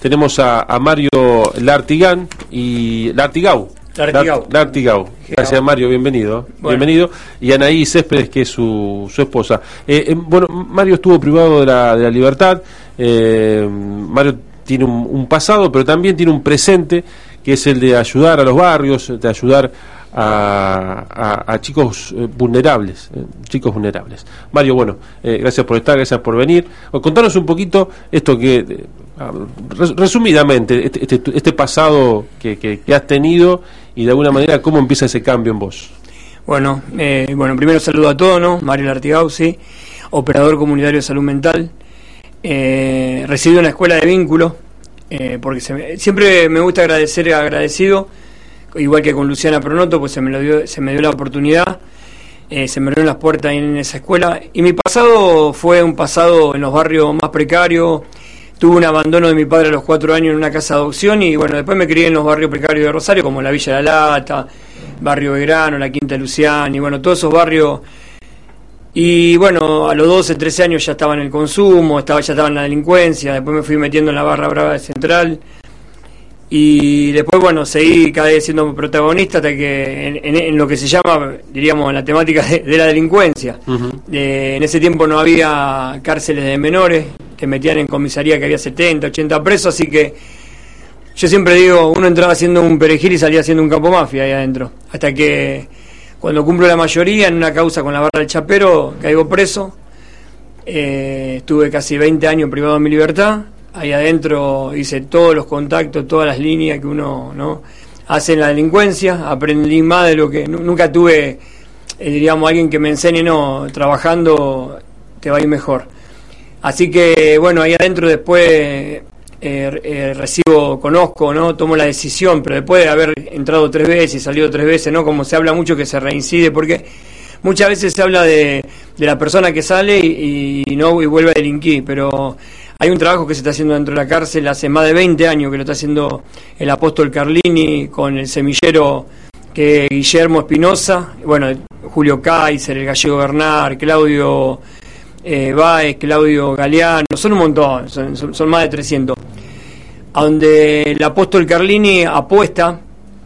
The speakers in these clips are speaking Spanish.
Tenemos a Mario Lartigán y Lartigau. Gracias, Mario, bienvenido. Bueno. Bienvenido. Y Anaí Céspedes, que es su esposa. Bueno, Mario estuvo privado de la libertad. Mario tiene un pasado, pero también tiene un presente, que es el de ayudar a los barrios, de ayudar a chicos vulnerables, Mario, bueno, gracias por estar, gracias por venir. Contanos un poquito esto que, resumidamente, este pasado que has tenido y de alguna manera cómo empieza ese cambio en vos. Bueno, primero saludo a todos, ¿no? Mario Lartigau, sí, operador comunitario de salud mental, residido en la escuela de vínculo, porque siempre me gusta agradecido, igual que con Luciana Pronoto, pues se me dio la oportunidad, se me abrieron las puertas en esa escuela, y mi pasado fue un pasado en los barrios más precarios. Tuve un abandono de mi padre a los 4 años en una casa de adopción, y bueno, después me crié en los barrios precarios de Rosario, como la Villa de la Lata, Barrio Belgrano, la Quinta Luciana, y bueno, todos esos barrios. Y bueno, a los 12, 13 años ya estaba en el consumo, ya estaba en la delincuencia. Después me fui metiendo en la barra brava de Central, y después, bueno, seguí cada vez siendo protagonista hasta que en lo que se llama, diríamos, en la temática de la delincuencia. En ese tiempo no había cárceles de menores, te metían en comisaría que había 70, 80 presos, así que yo siempre digo, uno entraba haciendo un perejil y salía haciendo un capo mafia ahí adentro, hasta que cuando cumplo la mayoría en una causa con la barra del Chapero, caigo preso. Estuve casi 20 años privado de mi libertad. Ahí adentro hice todos los contactos, todas las líneas que uno, ¿no?, hace en la delincuencia. Aprendí más de lo que nunca tuve, diríamos, alguien que me enseñe, no, trabajando te va a ir mejor. Así que bueno, ahí adentro después conozco, ¿no?, tomo la decisión, pero después de haber entrado 3 veces y salido 3 veces, ¿no?, como se habla mucho que se reincide, porque muchas veces se habla de la persona que sale y vuelve a delinquir, pero hay un trabajo que se está haciendo dentro de la cárcel hace más de 20 años que lo está haciendo el apóstol Carlini con el semillero, que Guillermo Espinosa, bueno, Julio Kaiser, el gallego Bernard, Claudio Báez, Claudio Galeano, son un montón, son más de 300, a donde el apóstol Carlini apuesta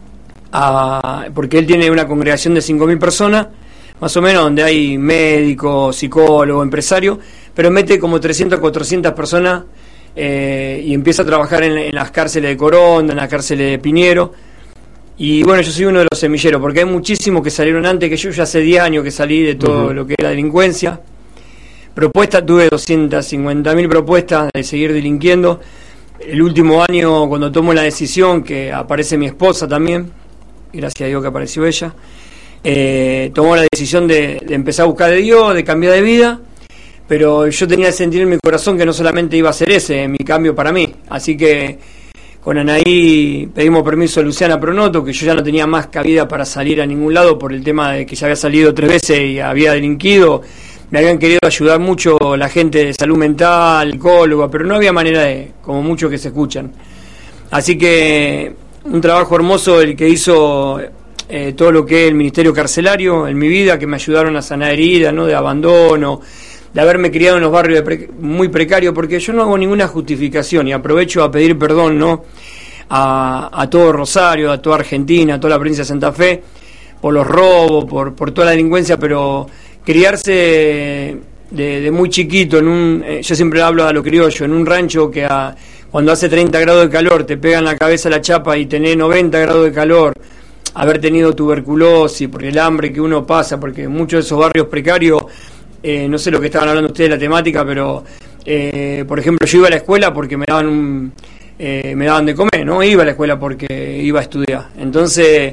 porque él tiene una congregación de 5.000 personas, más o menos, donde hay médicos, psicólogos, empresarios, pero mete como 300, 400 personas y empieza a trabajar en las cárceles de Coronda, en las cárceles de Piñero. Y bueno, yo soy uno de los semilleros, porque hay muchísimos que salieron antes que yo hace 10 años que salí de todo lo que es la delincuencia. Propuestas, tuve 250.000 propuestas de seguir delinquiendo. El último año, cuando tomo la decisión, que aparece mi esposa también, gracias a Dios que apareció ella, tomó la decisión de empezar a buscar de Dios, de cambiar de vida, pero yo tenía que sentir en mi corazón que no solamente iba a ser ese mi cambio para mí. Así que con Anaí pedimos permiso a Luciana Pronoto, que yo ya no tenía más cabida para salir a ningún lado por el tema de que ya había salido 3 veces y había delinquido. Me habían querido ayudar mucho la gente de salud mental, psicóloga, pero no había manera como muchos que se escuchan. Así que un trabajo hermoso el que hizo todo lo que es el Ministerio Carcelario en mi vida, que me ayudaron a sanar heridas, ¿no?, de abandono, de haberme criado en los barrios muy precarios, porque yo no hago ninguna justificación y aprovecho a pedir perdón, ¿no?, a todo Rosario, a toda Argentina, a toda la provincia de Santa Fe, por los robos, por toda la delincuencia, pero criarse de muy chiquito yo siempre hablo a lo criollo, en un rancho que cuando hace 30 grados de calor te pega en la cabeza la chapa y tenés 90 grados de calor, haber tenido tuberculosis, por el hambre que uno pasa, porque muchos de esos barrios precarios, no sé lo que estaban hablando ustedes de la temática, pero por ejemplo, yo iba a la escuela porque me daban de comer, no iba a la escuela porque iba a estudiar. Entonces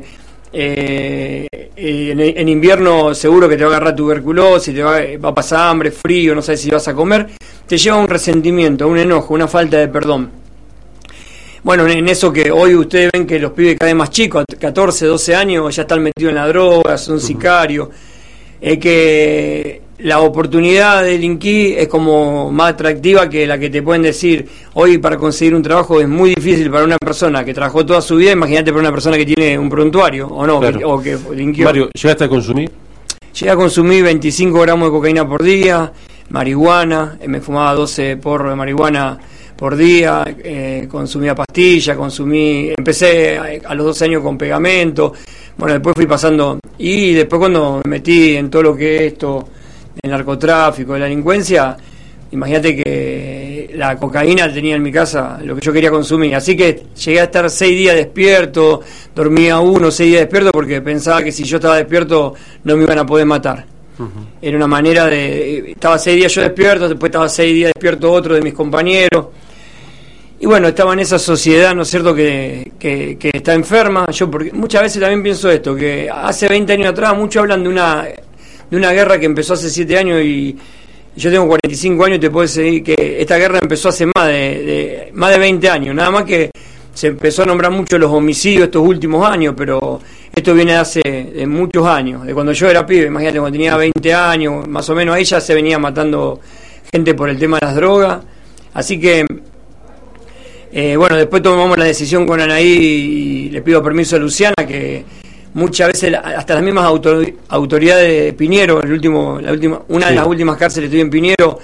en invierno seguro que te va a agarrar tuberculosis, va a pasar hambre, frío, no sabes si vas a comer, te lleva un resentimiento, un enojo, una falta de perdón. Bueno, en eso que hoy ustedes ven que los pibes cada vez más chicos, 14, 12 años, ya están metidos en la droga, son sicarios, es que la oportunidad de delinquir es como más atractiva que la que te pueden decir. Hoy para conseguir un trabajo es muy difícil para una persona que trabajó toda su vida, imagínate para una persona que tiene un prontuario, o no, claro, o que delinquió. Mario, ¿llegaste a consumir? Llegué a consumir 25 gramos de cocaína por día, marihuana, me fumaba 12 porros de marihuana por día, consumía pastillas, empecé a los 12 años con pegamento, bueno, después fui pasando, y después cuando me metí en todo lo que es esto, el narcotráfico, la delincuencia, imagínate que la cocaína tenía en mi casa lo que yo quería consumir, así que llegué a estar 6 días despierto, dormía 6 días despierto porque pensaba que si yo estaba despierto no me iban a poder matar. Era una manera estaba 6 días yo despierto, después estaba 6 días despierto otro de mis compañeros, y bueno, estaba en esa sociedad, ¿no es cierto?, que está enferma. Yo porque muchas veces también pienso esto, que hace 20 años atrás muchos hablan de una guerra que empezó hace 7 años, y yo tengo 45 años y te puedo decir que esta guerra empezó hace más de 20 años, nada más que se empezó a nombrar mucho los homicidios estos últimos años, pero esto viene de muchos años, de cuando yo era pibe, imagínate, cuando tenía 20 años, más o menos, ahí ya se venía matando gente por el tema de las drogas, así que, bueno, después tomamos la decisión con Anaí y le pido permiso a Luciana, que muchas veces hasta las mismas autoridades de Piñero, una de las últimas cárceles que estuve en Piñero,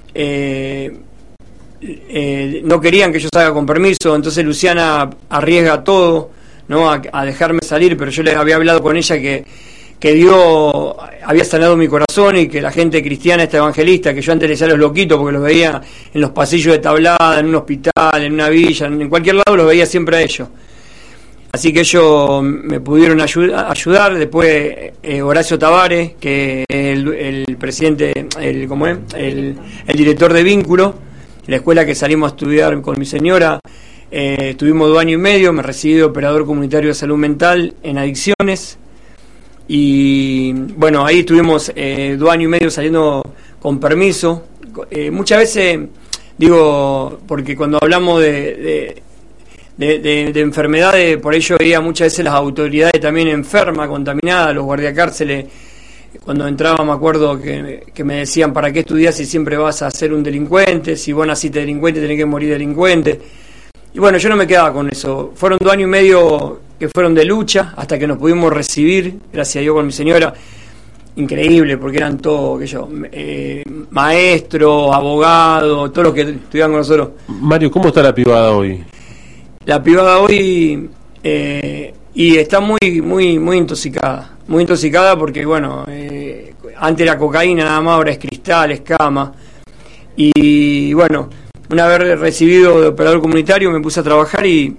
no querían que yo salga con permiso, entonces Luciana arriesga todo, ¿no?, a dejarme salir, pero yo le había hablado con ella que Dios había sanado mi corazón y que la gente cristiana, esta evangelista, que yo antes le decía a los loquitos porque los veía en los pasillos de Tablada, en un hospital, en una villa, en cualquier lado los veía siempre a ellos. Así que ellos me pudieron ayudar. Después Horacio Tavares, que es el presidente, el director de Vínculo, la escuela que salimos a estudiar con mi señora, estuvimos 2 años y medio, me recibí de operador comunitario de salud mental en adicciones, y bueno, ahí estuvimos 2 años y medio saliendo con permiso. Muchas veces digo, porque cuando hablamos de enfermedades, por ello veía muchas veces las autoridades también enfermas, contaminadas, los guardiacárceles. Cuando entraba me acuerdo que me decían: ¿para qué estudias si siempre vas a ser un delincuente? Si vos naciste delincuente tenés que morir delincuente. Y bueno, yo no me quedaba con eso. Fueron 2 años y medio que fueron de lucha hasta que nos pudimos recibir, gracias a Dios, con mi señora. Increíble, porque eran todos maestros, abogados, todos los que estudiaban con nosotros. Mario, ¿cómo está la privada hoy? La privada hoy y está muy intoxicada porque, bueno, antes era cocaína nada más, ahora es cristal, es cama. Y bueno, una vez recibido de operador comunitario me puse a trabajar y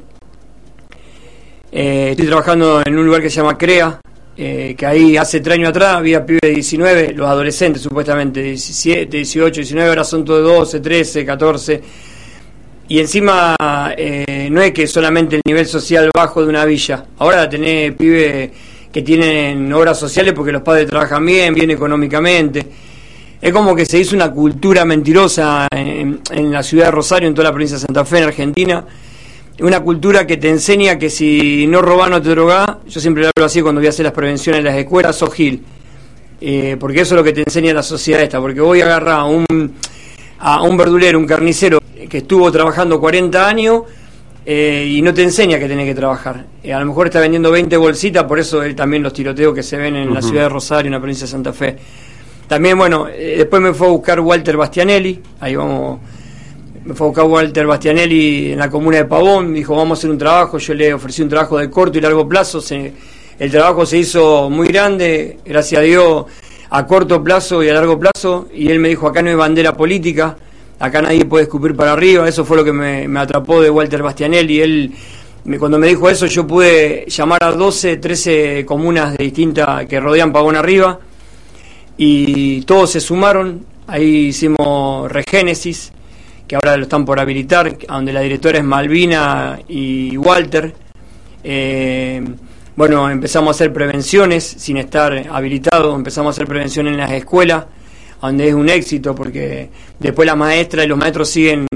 estoy trabajando en un lugar que se llama CREA, que ahí hace 3 años atrás había pibes de 19, los adolescentes supuestamente, 17, 18, 19, ahora son todos 12, 13, 14... Y encima no es que solamente el nivel social bajo de una villa, ahora tenés pibes que tienen obras sociales porque los padres trabajan bien económicamente. Es como que se hizo una cultura mentirosa en la ciudad de Rosario, en toda la provincia de Santa Fe, en Argentina. Una cultura que te enseña que si no robás no te drogás. Yo siempre lo hablo así cuando voy a hacer las prevenciones en las escuelas: sos gil. Porque eso es lo que te enseña la sociedad esta, porque voy a agarrar a un verdulero, un carnicero que estuvo trabajando 40 años y no te enseña que tenés que trabajar. A lo mejor está vendiendo 20 bolsitas, por eso también los tiroteos que se ven en la ciudad de Rosario, en la provincia de Santa Fe. También, bueno, después me fue a buscar Walter Bastianelli, me fue a buscar Walter Bastianelli en la comuna de Pavón, me dijo: vamos a hacer un trabajo. Yo le ofrecí un trabajo de corto y largo plazo, el trabajo se hizo muy grande, gracias a Dios, a corto plazo y a largo plazo, y él me dijo: acá no hay bandera política, acá nadie puede escupir para arriba. Eso fue lo que me atrapó de Walter Bastianelli. Cuando me dijo eso, yo pude llamar a 12, 13 comunas distintas que rodean Pavón Arriba, y todos se sumaron. Ahí hicimos Regénesis, que ahora lo están por habilitar, donde la directora es Malvina y Walter. Bueno, empezamos a hacer prevenciones sin estar habilitados, empezamos a hacer prevención en las escuelas, donde es un éxito, porque después la maestra y los maestros siguen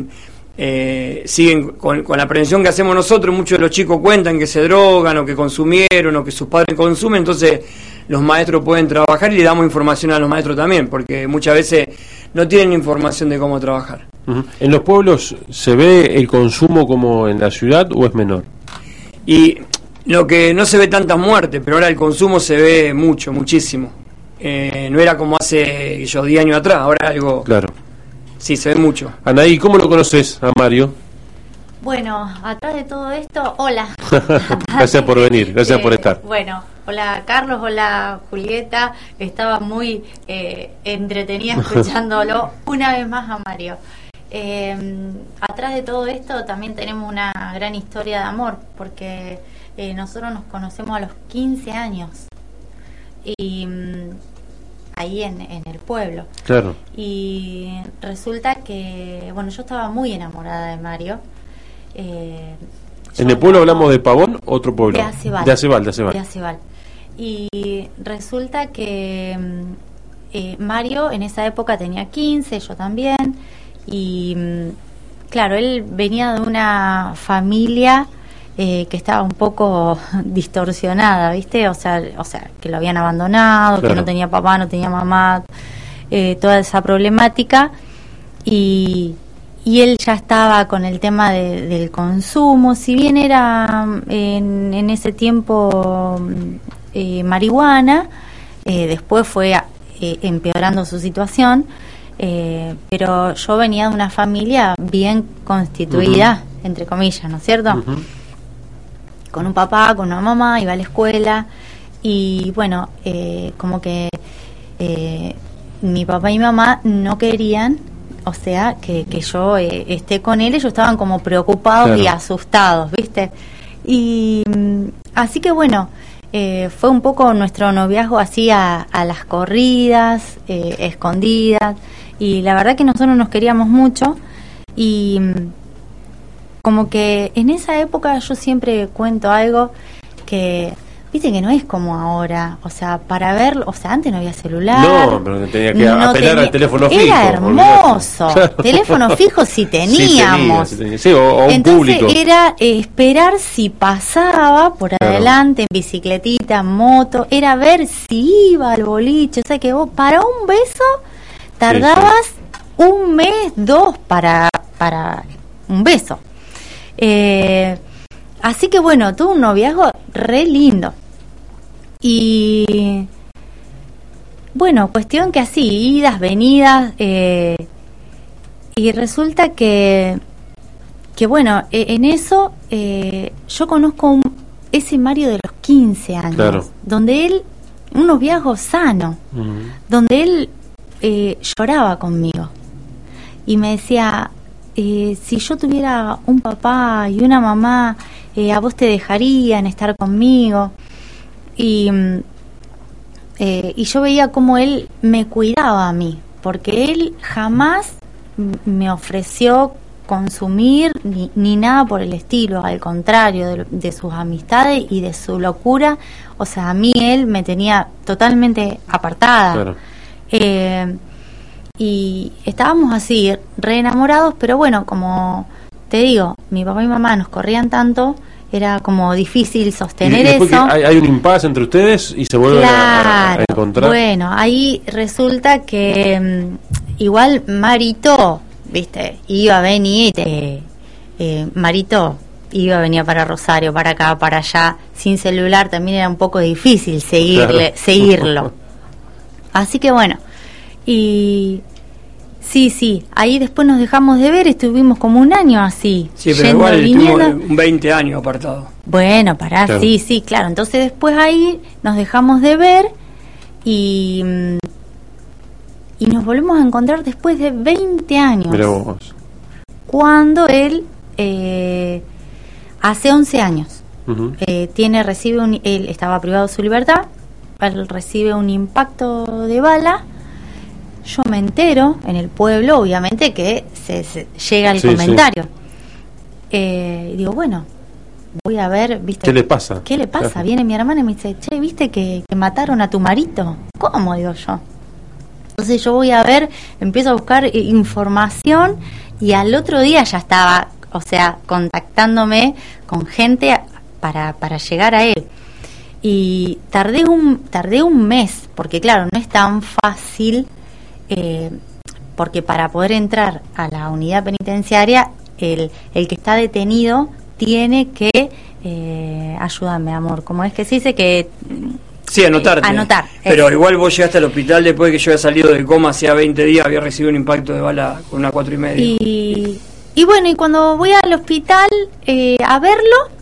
con la prevención que hacemos nosotros. Muchos de los chicos cuentan que se drogan o que consumieron o que sus padres consumen, entonces los maestros pueden trabajar y le damos información a los maestros también, porque muchas veces no tienen información de cómo trabajar. ¿En los pueblos se ve el consumo como en la ciudad o es menor? Y lo que no se ve tantas muertes, pero ahora el consumo se ve muchísimo. No era como hace 10 años atrás, ahora algo... Claro. Sí, se ve mucho. Anaí, ¿cómo lo conoces a Mario? Bueno, atrás de todo esto, hola. Gracias por venir, gracias por estar. Bueno, hola Carlos, hola Julieta. Estaba muy entretenida escuchándolo una vez más a Mario. Atrás de todo esto también tenemos una gran historia de amor, porque nosotros nos conocemos a los 15 años y ahí en el pueblo. Claro. Y resulta que, bueno, yo estaba muy enamorada de Mario. ¿En el pueblo hablamos de Pavón, otro pueblo? De Acebal. De Acebal. Y resulta que Mario en esa época tenía 15, yo también, y claro, él venía de una familia que estaba un poco distorsionada, ¿viste? O sea, que lo habían abandonado, claro, que no tenía papá, no tenía mamá, toda esa problemática, y él ya estaba con el tema del consumo, si bien era en ese tiempo marihuana, después fue empeorando su situación, pero yo venía de una familia bien constituida, entre comillas, ¿no es cierto? Con un papá, con una mamá, iba a la escuela, y bueno, como que mi papá y mi mamá no querían, o sea, que yo esté con él. Ellos estaban como preocupados, claro, y asustados, ¿viste? Y así que bueno, fue un poco nuestro noviazgo así a las corridas, escondidas, y la verdad que nosotros nos queríamos mucho, y como que en esa época yo siempre cuento algo que... Viste que no es como ahora, o sea, para verlo, o sea, antes no había celular. No, pero tenía que apelar al teléfono fijo. Era hermoso. Claro. Teléfono fijo sí teníamos. Sí, o un entonces público. Era esperar si pasaba por adelante, en bicicletita, en moto, era ver si iba al boliche. O sea que vos para un beso tardabas un mes, 2 para un beso. Así que bueno, tuve un noviazgo re lindo. Y bueno, cuestión que así, idas, venidas, y resulta que bueno, en eso yo conozco ese Mario de los 15 años, claro, donde él, un noviazgo sano, donde él lloraba conmigo y me decía, si yo tuviera un papá y una mamá, a vos te dejarían estar conmigo. Y yo veía cómo él me cuidaba a mí, porque él jamás me ofreció consumir ni nada por el estilo, al contrario de sus amistades y de su locura. O sea, a mí él me tenía totalmente apartada. Claro. Y estábamos así, re enamorados, pero bueno, como te digo, mi papá y mi mamá nos corrían tanto, era como difícil sostener eso. Hay un impasse entre ustedes y se vuelven a encontrar. Bueno, ahí resulta que igual Marito, viste, iba a venir, Marito iba a venir para Rosario, para acá, para allá, sin celular, también era un poco difícil seguirlo. Así que bueno, y sí, ahí después nos dejamos de ver, estuvimos como un año así. Sí, pero igual estuvimos 20 años apartados. Bueno, claro. Sí, claro. Entonces después ahí nos dejamos de ver y nos volvemos a encontrar después de 20 años. Mirá vos. Cuando él hace 11 años él estaba privado de su libertad, él recibe un impacto de bala. Yo me entero en el pueblo, obviamente que se llega el comentario. Y digo, bueno, voy a ver, ¿viste? ¿Qué le pasa? Claro. Viene mi hermana y me dice, che, ¿viste que mataron a tu marito? ¿Cómo? Digo yo. Entonces yo voy a ver, empiezo a buscar información y al otro día ya estaba, o sea, contactándome con gente para llegar a él. Y tardé un mes, porque claro, no es tan fácil. Porque para poder entrar a la unidad penitenciaria el que está detenido tiene que ayúdame amor, como es que se dice que Sí, anotarte. Anotar. Pero igual vos llegaste al hospital después de que yo había salido de coma hacía 20 días, había recibido un impacto de bala con una 4,5. Y bueno, y cuando voy al hospital a verlo,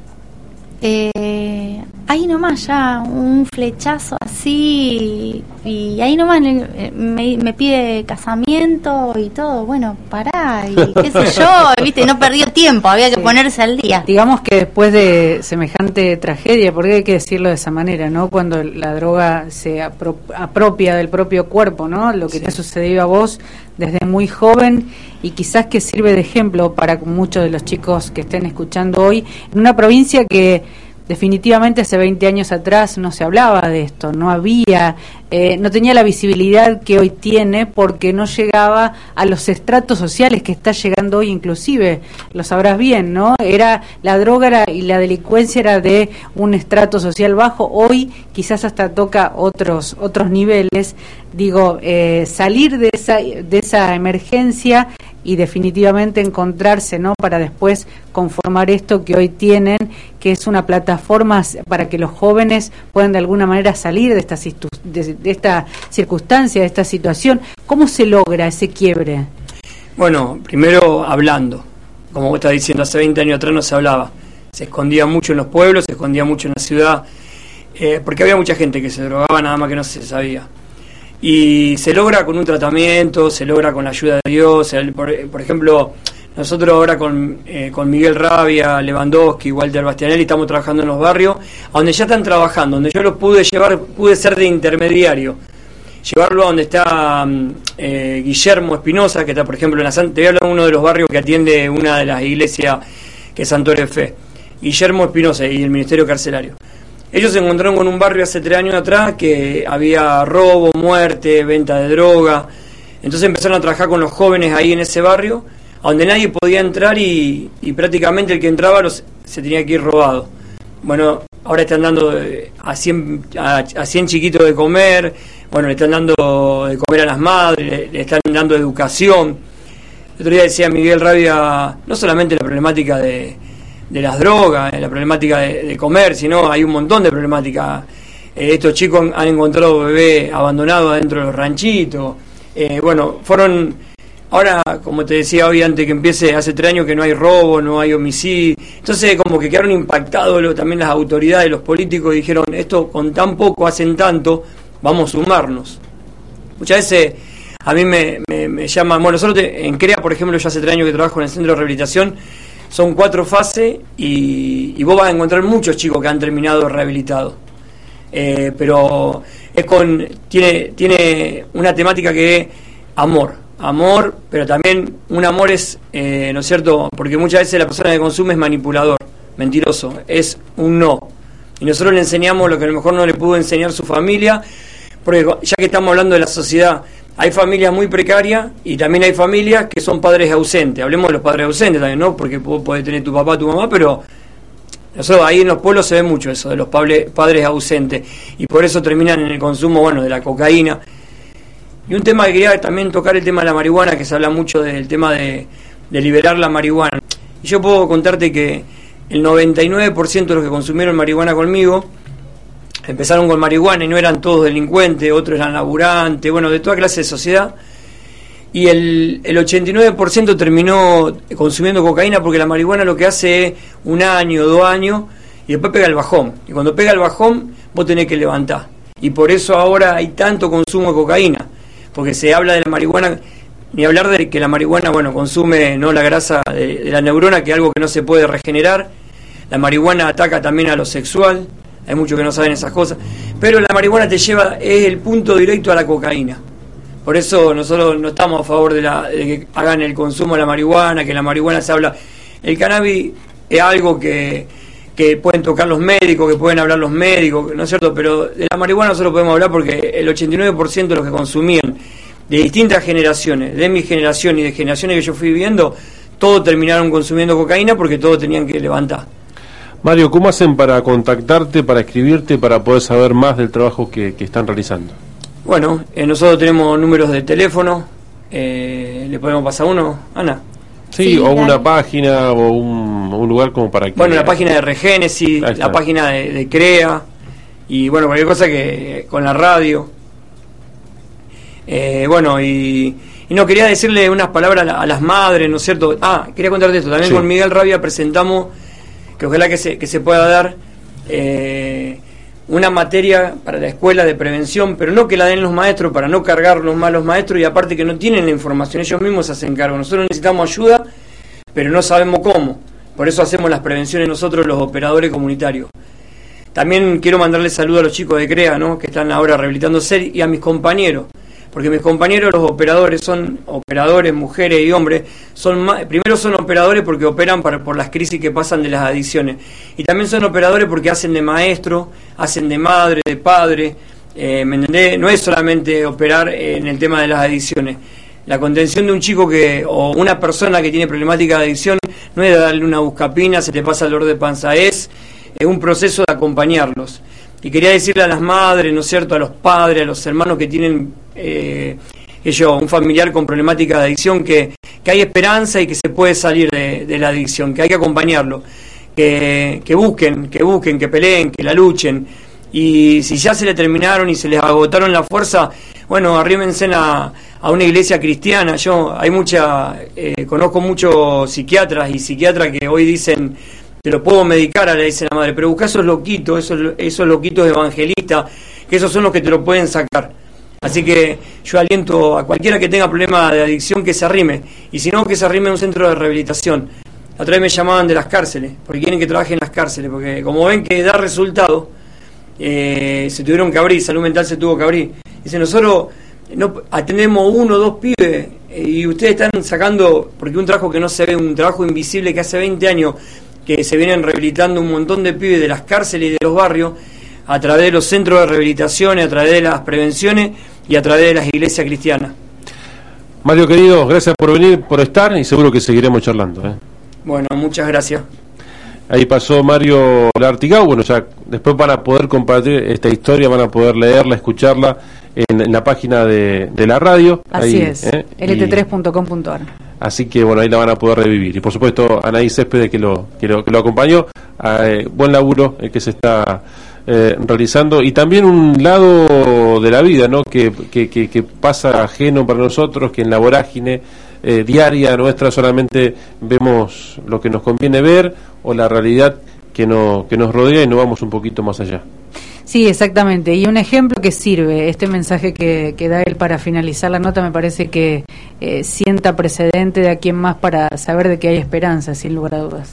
ahí nomás ya un flechazo así, y ahí nomás me pide casamiento y todo. Bueno, pará, y qué sé yo, viste, no perdió tiempo, había que ponerse al día. Digamos que después de semejante tragedia, porque hay que decirlo de esa manera, ¿no? Cuando la droga se apropia del propio cuerpo, ¿no? Lo que te ha sucedido a vos desde muy joven, y quizás que sirve de ejemplo para muchos de los chicos que estén escuchando hoy, en una provincia que definitivamente hace 20 años atrás no se hablaba de esto, no había, no tenía la visibilidad que hoy tiene, porque no llegaba a los estratos sociales que está llegando hoy, inclusive, lo sabrás bien, ¿no? La droga y la delincuencia era de un estrato social bajo, hoy quizás hasta toca otros niveles. Digo, salir de esa emergencia y definitivamente encontrarse, ¿no? Para después conformar esto que hoy tienen, que es una plataforma para que los jóvenes puedan de alguna manera salir de esta circunstancia, de esta situación. ¿Cómo se logra ese quiebre? Bueno, primero hablando. Como vos estás diciendo, hace 20 años atrás no se hablaba. Se escondía mucho en los pueblos, se escondía mucho en la ciudad, porque había mucha gente que se drogaba, nada más que no se sabía. Y se logra con un tratamiento, se logra con la ayuda de Dios. Por ejemplo, nosotros ahora con Miguel Rabia, Lewandowski, Walter Bastianelli estamos trabajando en los barrios, donde ya están trabajando, donde yo los pude ser de intermediario, llevarlo a donde está Guillermo Espinosa, que está, por ejemplo, te voy a hablar de uno de los barrios que atiende una de las iglesias, que es Santo Fe, Guillermo Espinosa y el Ministerio Carcelario. Ellos se encontraron con un barrio hace 3 años atrás que había robo, muerte, venta de droga. Entonces empezaron a trabajar con los jóvenes ahí en ese barrio, donde nadie podía entrar y prácticamente el que entraba se tenía que ir robado. Bueno, ahora están dando a 100 chiquitos de comer, bueno, le están dando de comer a las madres, le están dando educación. El otro día decía Miguel Rabia, no solamente la problemática de las drogas, la problemática de comer, sino hay un montón de problemáticas. Estos chicos han encontrado bebés abandonados adentro de los ranchitos. Ahora, como te decía hoy antes que empiece, hace 3 años que no hay robo, no hay homicidio. Entonces como que quedaron impactados también las autoridades, los políticos, y dijeron, esto con tan poco hacen tanto, vamos a sumarnos. Muchas veces a mí me llaman, bueno, nosotros en CREA, por ejemplo, yo hace 3 años que trabajo en el centro de rehabilitación. Son 4 fases y vos vas a encontrar muchos chicos que han terminado rehabilitados. Pero tiene una temática que es amor, pero también un amor es, ¿no es cierto? Porque muchas veces la persona que consume es manipulador, mentiroso, es un no. Y nosotros le enseñamos lo que a lo mejor no le pudo enseñar su familia, porque ya que estamos hablando de la sociedad, hay familias muy precarias y también hay familias que son padres ausentes. Hablemos de los padres ausentes también, ¿no? Porque vos podés tener tu papá, tu mamá, pero nosotros ahí en los pueblos se ve mucho eso, de los padres ausentes. Y por eso terminan en el consumo, bueno, de la cocaína. Y un tema que quería también tocar, el tema de la marihuana, que se habla mucho del tema de liberar la marihuana. Y yo puedo contarte que el 99% de los que consumieron marihuana conmigo empezaron con marihuana y no eran todos delincuentes, otros eran laburantes, bueno, de toda clase de sociedad. Y el 89% terminó consumiendo cocaína, porque la marihuana lo que hace es 1 año, 2 años, y después pega el bajón. Y cuando pega el bajón, vos tenés que levantar. Y por eso ahora hay tanto consumo de cocaína, porque se habla de la marihuana, ni hablar de que la marihuana, bueno, consume no la grasa de la neurona, que es algo que no se puede regenerar. La marihuana ataca también a lo sexual. Hay muchos que no saben esas cosas, pero la marihuana es el punto directo a la cocaína. Por eso nosotros no estamos a favor de que hagan el consumo de la marihuana, que la marihuana se habla. El cannabis es algo que pueden tocar los médicos, que pueden hablar los médicos, ¿no es cierto? Pero de la marihuana nosotros podemos hablar porque el 89% de los que consumían, de distintas generaciones, de mi generación y de generaciones que yo fui viviendo, todos terminaron consumiendo cocaína porque todos tenían que levantar. Mario, ¿cómo hacen para contactarte, para escribirte, para poder saber más del trabajo que están realizando? Bueno, nosotros tenemos números de teléfono, ¿le podemos pasar uno, Ana? Sí, o dale. Una página o un lugar como para que... Bueno, la página de Regénesis, la página de CREA, y bueno, cualquier cosa que con la radio. Bueno, y no, quería decirle unas palabras a las madres, ¿no es cierto? Quería contarte esto, también sí. Con Miguel Rabia presentamos, que ojalá que se pueda dar, una materia para la escuela de prevención, pero no que la den los maestros para no cargar los malos maestros, y aparte que no tienen la información, ellos mismos se hacen cargo. Nosotros necesitamos ayuda, pero no sabemos cómo. Por eso hacemos las prevenciones nosotros, los operadores comunitarios. También quiero mandarle saludos a los chicos de CREA, ¿no?, que están ahora rehabilitándose, y a mis compañeros, porque mis compañeros, los operadores, son operadores, mujeres y hombres, primero son operadores porque operan por las crisis que pasan de las adicciones, y también son operadores porque hacen de maestro, hacen de madre, de padre, ¿me entendés? No es solamente operar en el tema de las adicciones. La contención de un chico o una persona que tiene problemática de adicción no es darle una buscapina, se te pasa el dolor de panza, es un proceso de acompañarlos. Y quería decirle a las madres, ¿no es cierto?, a los padres, a los hermanos que tienen un familiar con problemática de adicción, que hay esperanza y que se puede salir de la adicción, que hay que acompañarlo, que busquen, que peleen, que la luchen. Y si ya se le terminaron y se les agotaron la fuerza, bueno, arrímense a una iglesia cristiana. Conozco muchos psiquiatras y psiquiatras que hoy dicen, te lo puedo medicar, le dice la madre, pero busca esos loquitos, esos loquitos evangelistas, que esos son los que te lo pueden sacar. Así que yo aliento a cualquiera que tenga problema de adicción que se arrime, y si no, que se arrime a un centro de rehabilitación. La otra vez me llamaban de las cárceles, porque quieren que trabaje en las cárceles, porque como ven que da resultado, se tuvieron que abrir, salud mental se tuvo que abrir. Dice, nosotros no atendemos 1 o 2 pibes, y ustedes están sacando, porque un trabajo que no se ve, un trabajo invisible que hace 20 años que se vienen rehabilitando un montón de pibes de las cárceles y de los barrios, a través de los centros de rehabilitación, a través de las prevenciones y a través de las iglesias cristianas. Mario querido, gracias por venir, por estar, y seguro que seguiremos charlando. Bueno, muchas gracias. Ahí pasó Mario Lartigau. Bueno, ya después van a poder compartir esta historia, van a poder leerla, escucharla en la página de la radio. Así ahí, es, lt3.com.ar. Así que bueno, ahí la van a poder revivir. Y por supuesto, Anaí Céspedes que lo acompañó. Buen laburo el que se está realizando, y también un lado de la vida, ¿no?, que pasa ajeno para nosotros, que en la vorágine diaria nuestra solamente vemos lo que nos conviene ver, o la realidad que nos rodea, y no vamos un poquito más allá. Sí, exactamente, y un ejemplo que sirve, este mensaje que da él para finalizar la nota, me parece que sienta precedente de aquí en más para saber de que hay esperanza, sin lugar a dudas.